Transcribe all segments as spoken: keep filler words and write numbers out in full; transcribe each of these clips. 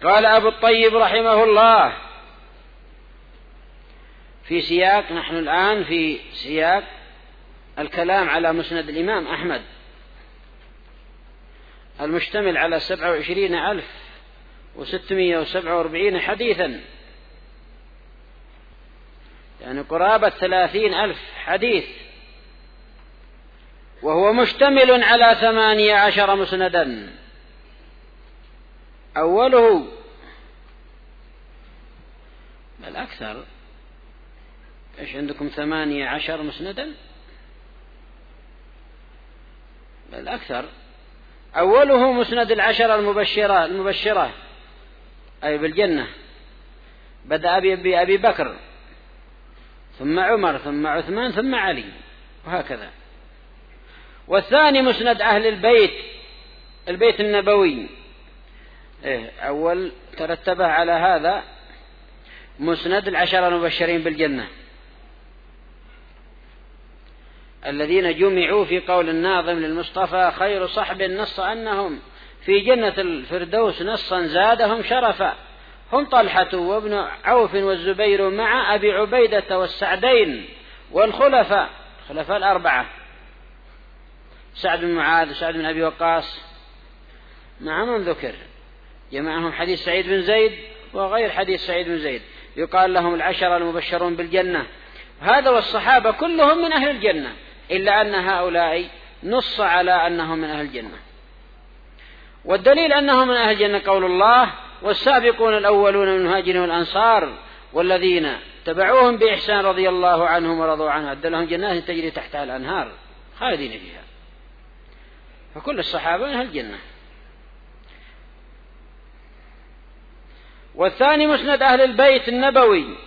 قال أبو الطيب رحمه الله في سياق، نحن الآن في سياق الكلام على مسند الإمام أحمد المشتمل على سبعة وعشرين ألف وستمائة وسبعة وأربعين حديثا، يعني قرابة ثلاثين ألف حديث، وهو مشتمل على ثمانية عشر مسندا. أوله بل أكثر، إيش عندكم ثمانية عشر مسندا؟ بل أكثر. أوله مسند العشرة المبشرة المبشرة أي بالجنة، بدأ بأبي أبي بكر ثم عمر ثم عثمان ثم علي وهكذا. والثاني مسند أهل البيت، البيت النبوي، إيه أول ترتبه على هذا مسند العشرة المبشرين بالجنة الذين جمعوا في قول الناظم للمصطفى خير صحب نص أنهم في جنة الفردوس نصا زادهم شرفا، هم طلحة وابن عوف والزبير مع أبي عبيدة والسعدين والخلفاء، الخلفاء الأربعة، سعد بن معاذ وسعد بن أبي وقاص مع من ذكر، جمعهم حديث سعيد بن زيد وغير حديث سعيد بن زيد، يقال لهم العشرة المبشرون بالجنة. هذا والصحابة كلهم من أهل الجنة، إلا أن هؤلاء نص على أنهم من أهل الجنة. والدليل أنهم من أهل الجنة قول الله والسابقون الأولون من المهاجرين والأنصار والذين تبعوهم بإحسان رضي الله عنهم ورضوا عنه أعد لهم جنات تجري تحتها الأنهار خالدين فيها. فكل الصحابة من أهل الجنة. والثاني مسند أهل البيت النبوي،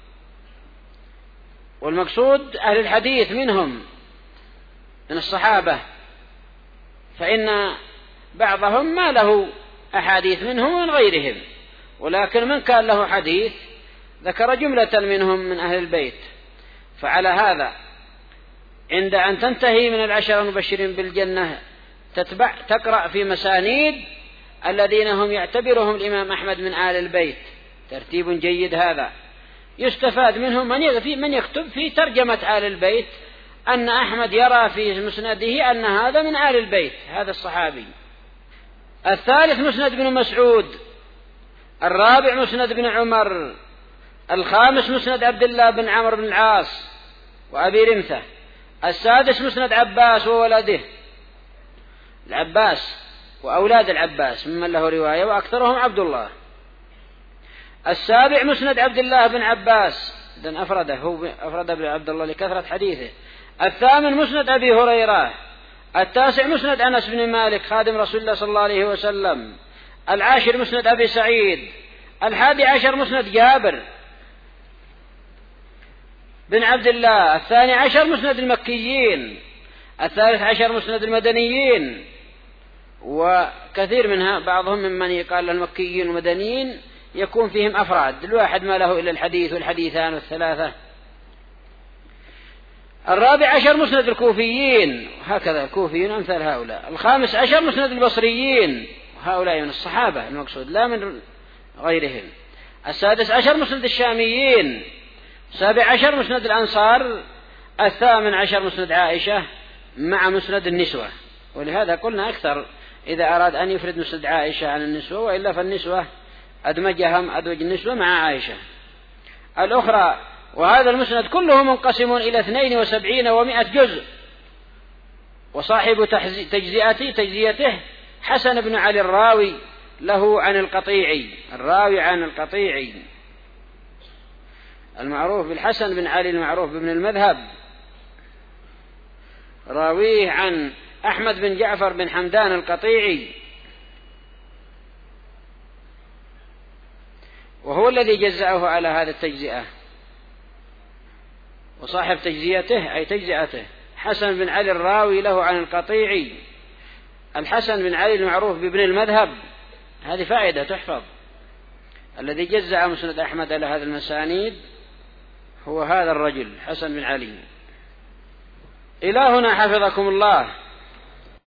والمقصود أهل الحديث منهم من الصحابة، فإن بعضهم ما له أحاديث منهم ومن غيرهم، ولكن من كان له حديث ذكر جملة منهم من أهل البيت. فعلى هذا عند أن تنتهي من العشرة المبشرين بالجنة تتبع تقرأ في مسانيد الذين هم يعتبرهم الإمام أحمد من آل البيت، ترتيب جيد هذا. يستفاد منهم من يكتب في ترجمة آل البيت أن أحمد يرى في مسنده أن هذا من آل البيت، هذا الصحابي. الثالث مسند بن مسعود، الرابع مسند بن عمر، الخامس مسند عبد الله بن عمرو بن العاص وأبي رمثة، السادس مسند عباس وولده العباس وأولاد العباس ممن له رواية وأكثرهم عبد الله، السابع مسند عبد الله بن عباس إذن أفرده هو أفرد ابن عبد الله لكثرة حديثه، الثامن مسند أبي هريرة، التاسع مسند أنس بن مالك خادم رسول الله صلى الله عليه وسلم، العاشر مسند أبي سعيد، الحادي عشر مسند جابر بن عبد الله، الثاني عشر مسند المكيين، الثالث عشر مسند المدنيين. وكثير منها بعضهم ممن يقال المكيين والمدنيين يكون فيهم أفراد، الواحد ما له إلا الحديث والحديثان والثلاثة. الرابع عشر مسند الكوفيين، هكذا الكوفيين أمثال هؤلاء. الخامس عشر مسند البصريين، وهؤلاء من الصحابة المقصود لا من غيرهم. السادس عشر مسند الشاميين، السابع عشر مسند الأنصار، الثامن عشر مسند عائشة مع مسند النسوة. ولهذا قلنا أكثر إذا أراد أن يفرد مسند عائشة عن النسوة، وإلا فالنسوة أدمجهم أدمج النسوة مع عائشة الأخرى. وهذا المسند كله منقسم إلى اثنين وسبعين ومائة جزء، وصاحب تجزئته تجزيته حسن بن علي الراوي له عن القطيعي، الراوي عن القطيعي المعروف بالحسن بن علي المعروف بابن المذهب، راويه عن أحمد بن جعفر بن حمدان القطيعي، وهو الذي جزأه على هذا التجزئة. وصاحب تجزيته أي تجزئته حسن بن علي الراوي له عن القطيعي، الحسن بن علي المعروف بابن المذهب، هذه فائدة تحفظ. الذي جزأ مسند أحمد على هذا المسانيد هو هذا الرجل حسن بن علي. إلى هنا حفظكم الله.